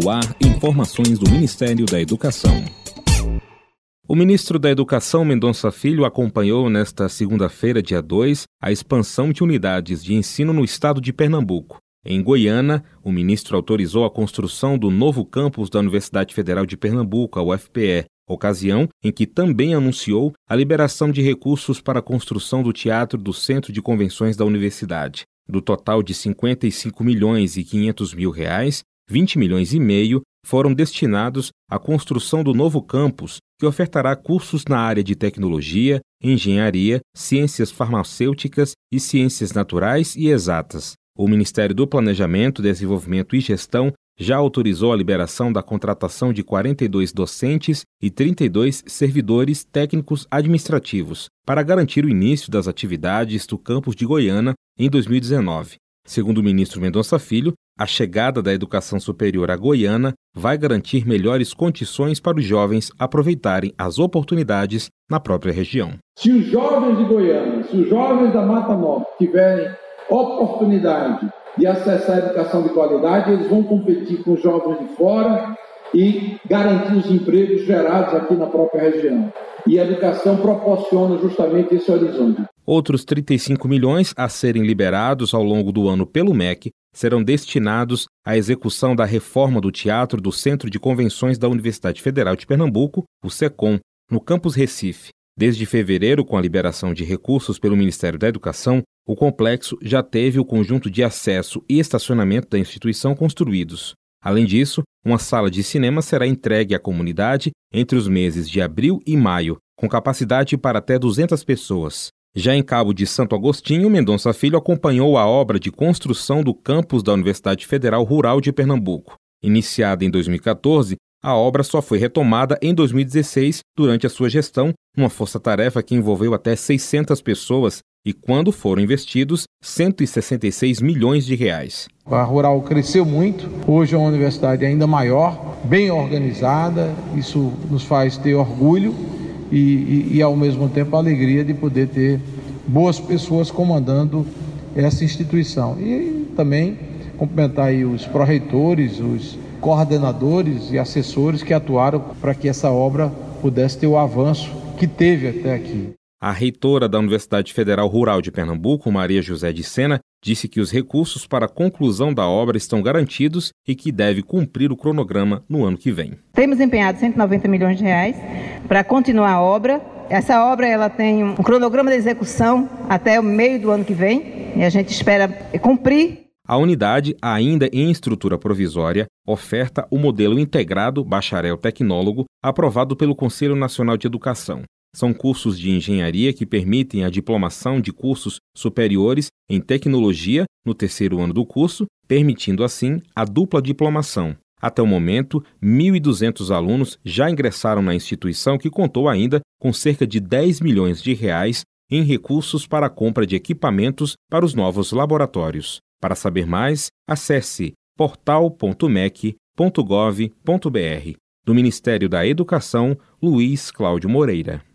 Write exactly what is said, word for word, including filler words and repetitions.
No ar, informações do Ministério da Educação. O ministro da Educação, Mendonça Filho, acompanhou nesta segunda-feira, dia dois, a expansão de unidades de ensino no estado de Pernambuco. Em Goiânia, o ministro autorizou a construção do novo campus da Universidade Federal de Pernambuco, a U F P E, ocasião em que também anunciou a liberação de recursos para a construção do Teatro do Centro de Convenções da Universidade. Do total de cinquenta e cinco milhões e quinhentos mil reais, vinte milhões e meio foram destinados à construção do novo campus, que ofertará cursos na área de tecnologia, engenharia, ciências farmacêuticas e ciências naturais e exatas. O Ministério do Planejamento, Desenvolvimento e Gestão já autorizou a liberação da contratação de quarenta e dois docentes e trinta e dois servidores técnicos administrativos para garantir o início das atividades do campus de Goiânia em dois mil e dezenove. Segundo o ministro Mendonça Filho, a chegada da educação superior a Goiânia vai garantir melhores condições para os jovens aproveitarem as oportunidades na própria região. Se os jovens de Goiânia, se os jovens da Mata Norte tiverem oportunidade de acessar a educação de qualidade, eles vão competir com os jovens de fora e garantir os empregos gerados aqui na própria região. E a educação proporciona justamente esse horizonte. Outros trinta e cinco milhões a serem liberados ao longo do ano pelo M E C serão destinados à execução da reforma do Teatro do Centro de Convenções da Universidade Federal de Pernambuco, o SECOM, no campus Recife. Desde fevereiro, com a liberação de recursos pelo Ministério da Educação, o complexo já teve o conjunto de acesso e estacionamento da instituição construídos. Além disso, uma sala de cinema será entregue à comunidade entre os meses de abril e maio, com capacidade para até duzentas pessoas. Já em Cabo de Santo Agostinho, Mendonça Filho acompanhou a obra de construção do campus da Universidade Federal Rural de Pernambuco. Iniciada em dois mil e quatorze, a obra só foi retomada em dois mil e dezesseis, durante a sua gestão, uma força-tarefa que envolveu até seiscentas pessoas e, quando foram investidos, cento e sessenta e seis milhões de reais. A Rural cresceu muito, hoje é uma universidade ainda maior, bem organizada, isso nos faz ter orgulho e, e, e ao mesmo tempo, a alegria de poder ter boas pessoas comandando essa instituição. E também cumprimentar aí os pró-reitores, os coordenadores e assessores que atuaram para que essa obra pudesse ter o avanço que teve até aqui. A reitora da Universidade Federal Rural de Pernambuco, Maria José de Sena, disse que os recursos para a conclusão da obra estão garantidos e que deve cumprir o cronograma no ano que vem. Temos empenhado cento e noventa milhões de reais para continuar a obra. Essa obra ela tem um cronograma de execução até o meio do ano que vem e a gente espera cumprir. A unidade, ainda em estrutura provisória, oferta o modelo integrado bacharel tecnólogo aprovado pelo Conselho Nacional de Educação. São cursos de engenharia que permitem a diplomação de cursos superiores em tecnologia no terceiro ano do curso, permitindo assim a dupla diplomação. Até o momento, mil e duzentos alunos já ingressaram na instituição, que contou ainda com cerca de dez milhões de reais em recursos para a compra de equipamentos para os novos laboratórios. Para saber mais, acesse portal ponto mec ponto gov ponto br. Do Ministério da Educação, Luiz Cláudio Moreira.